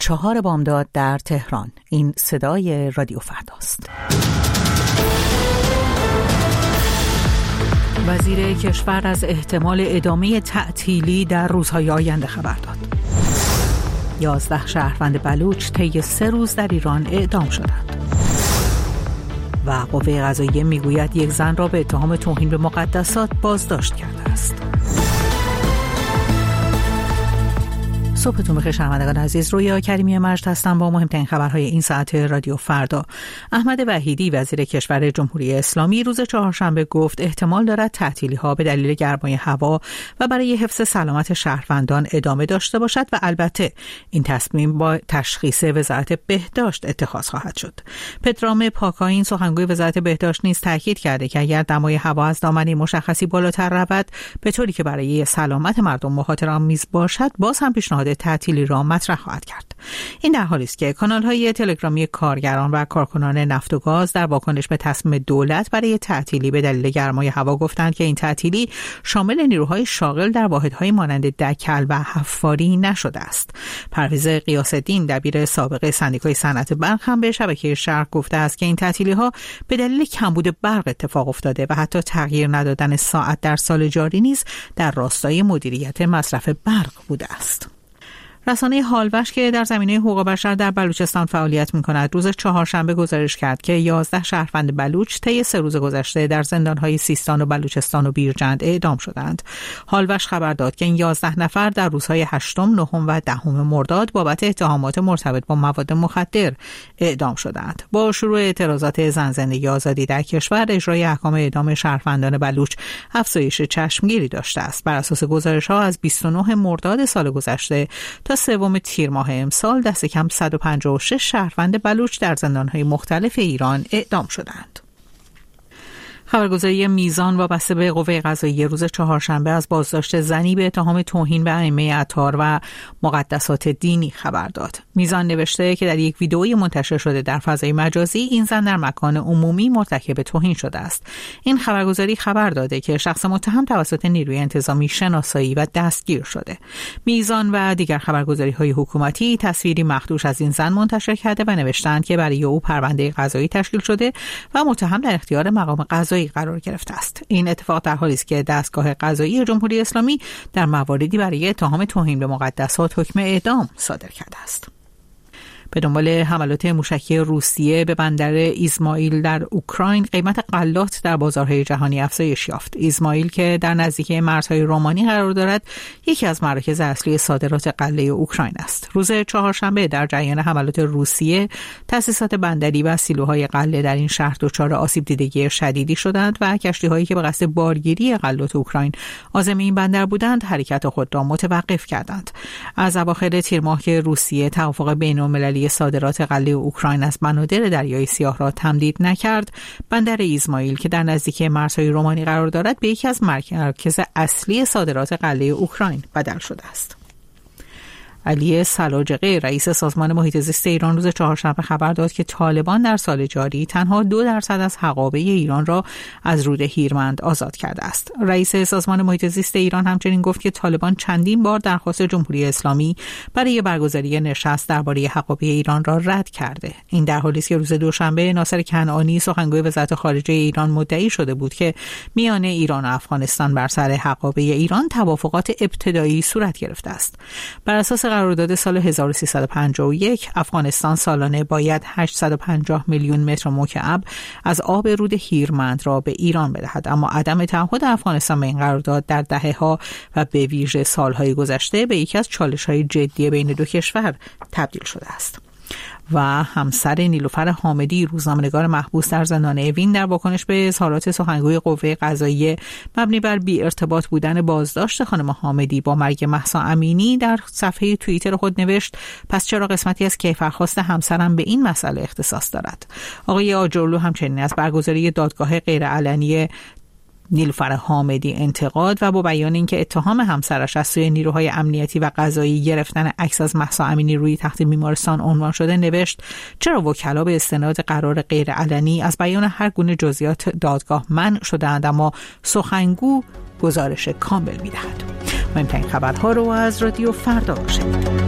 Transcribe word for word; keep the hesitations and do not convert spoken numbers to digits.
چهار بامداد در تهران. این صدای رادیو فرداست. وزیر کشور از احتمال ادامه تعطیلی در روزهای آینده خبر داد. یازده شهروند بلوچ طی سه روز در ایران اعدام شدند. و قوه قضاییه میگوید یک زن را به اتهام توهین به مقدسات بازداشت کرده است. صبحتون بخیر شنوندگان عزیز، رویا کریمی مجد هستم با مهمترین خبرهای این ساعت رادیو فردا. احمد وحیدی وزیر کشور جمهوری اسلامی روز چهارشنبه گفت احتمال دارد تعطیلی‌ها به دلیل گرمای هوا و برای حفظ سلامت شهروندان ادامه داشته باشد و البته این تصمیم با تشخیص وزارت بهداشت اتخاذ خواهد شد. پدرام پاکاین سخنگوی وزارت بهداشت نیز تاکید کرده که اگر دمای هوا از دامنه مشخصی بالاتر رود به طوری که برای سلامت مردم مخاطرآمیز باشد، باز هم پیشنهاد تعطیلی را مطرح خواهد کرد. این در حالی است که کانال‌های تلگرامی کارگران و کارکنان نفت و گاز در واکنش به تصمیم دولت برای تعطیلی به دلیل گرمای هوا گفتند که این تعطیلی شامل نیروهای شاغل در واحدهای مانند دکل و حفاری نشده است. پرویز غیاث‌الدین دبیر سابق سندیکای صنعت برق هم به شبکه شرق گفته است که این تعطیلی‌ها به دلیل کمبود برق اتفاق افتاده و حتی تغییر ندادن ساعت در سال جاری نیز در راستای مدیریت مصرف برق بوده است. رسانه هالوش که در زمینه حقوق بشر در بلوچستان فعالیت می‌کند روز چهارشنبه گزارش کرد که یازده شهروند بلوچ طی سه روز گذشته در زندان‌های سیستان و بلوچستان و بیرجند اعدام شدند. هالوش خبر داد که این یازده نفر در روزهای هشتم، نهم و دهم مرداد بابت اتهامات مرتبط با مواد مخدر اعدام شدند. با شروع اعتراضات زن زندگی آزادی در کشور، اجرای احکام اعدام شهروندان بلوچ افزایش چشمگیری داشته است. بر اساس گزارش‌ها از بیست و نه مرداد سال گذشته تا سوم تیر ماه امسال دست کم صد و پنجاه و شش شهروند بلوچ در زندان‌های مختلف ایران اعدام شدند. خبرگزاری میزان وابسته به قوه قضاییه روز چهارشنبه از بازداشت زنی به اتهام توهین به ائمه اطهار و مقدسات دینی خبر داد. میزان نوشته که در یک ویدئویی منتشر شده در فضای مجازی این زن در مکان عمومی مرتکب توهین شده است. این خبرگزاری خبر داده که شخص متهم توسط نیروی انتظامی شناسایی و دستگیر شده. میزان و دیگر خبرگزاری‌های حکومتی تصویری مخدوش از این زن منتشر کرده و نوشتند که برای او پرونده قضایی تشکیل شده و متهم در اختیار مقام قضایی قرار گرفته است. این اتفاق در حالی است که دستگاه قضایی جمهوری اسلامی در مواردی برای اتهام توهین به مقدسات حکم اعدام صادر کرده است. به دنبال حملات موشکی روسیه به بندر ایزمایل در اوکراین، قیمت غلات در بازارهای جهانی افزایش یافت. ایزمایل که در نزدیکی مرزهای رومانی قرار دارد، یکی از مراکز اصلی صادرات غله اوکراین است. روز چهارشنبه در جریان حملات روسیه، تأسیسات بندری و سیلوهای غله در این شهر دچار آسیب دیدگی شدیدی شدند و کشتی‌هایی که به قصد بارگیری غلات اوکراین عازم این بندر بودند، حرکت خود را متوقف کردند. از اواخر تیر ماه که روسیه توافق بین‌المللی صادرات غله اوکراین از بنادر دریای سیاه را تمدید نکرد، بندر ایزمایل که در نزدیکی مرزهای رومانی قرار دارد به یکی از مراکز اصلی صادرات غله اوکراین بدل شده است. علی سلاجقی رئیس سازمان محیط زیست ایران روز چهارشنبه خبر داد که طالبان در سال جاری تنها دو درصد از حقابه ایران را از رود هیرمند آزاد کرده است. رئیس سازمان محیط زیست ایران همچنین گفت که طالبان چندین بار درخواست جمهوری اسلامی برای برگزاری نشست درباره حقابه ایران را رد کرده. این در حالی است که روز دوشنبه ناصر کنعانی سخنگوی وزارت خارجه ایران مدعی شده بود که میان ایران و افغانستان بر سر حقابه ایران توافقات ابتدایی صورت گرفته است. بر اساس قرارداد سال هزار و سیصد و پنجاه و یک افغانستان سالانه باید هشتصد و پنجاه میلیون متر مکعب از آب رود هیرمند را به ایران بدهد، اما عدم تعهد افغانستان به این قرارداد در دهه‌ها و به ویژه سالهای گذشته به یکی از چالش‌های جدی بین دو کشور تبدیل شده است. و همسر نیلوفر حامدی روزنامه‌نگار محبوس در زندان اوین در واکنش به اظهارات سخنگوی قوه قضاییه مبنی بر بی ارتباط بودن بازداشت خانم حامدی با مرگ مهسا امینی در صفحه توییتر خود نوشت: پس چرا قسمتی از کیفرخواست همسرم به این مسئله اختصاص دارد؟ آقای آجرلو همچنین از برگزاری دادگاه غیرعلنی نیلوفر حامدی انتقاد و با بیان اینکه اتهام همسرش از سوی نیروهای امنیتی و قضایی گرفتن عکس از مهسا امینی روی تخت بیمارستان عنوان شده نوشت: چرا وکلا به استناد قرار غیر علنی از بیان هر گونه جزئیات دادگاه منع شدند اما سخنگو گزارش کامل می‌دهد. مهمترین خبرها رو از رادیو فردا شنیدید.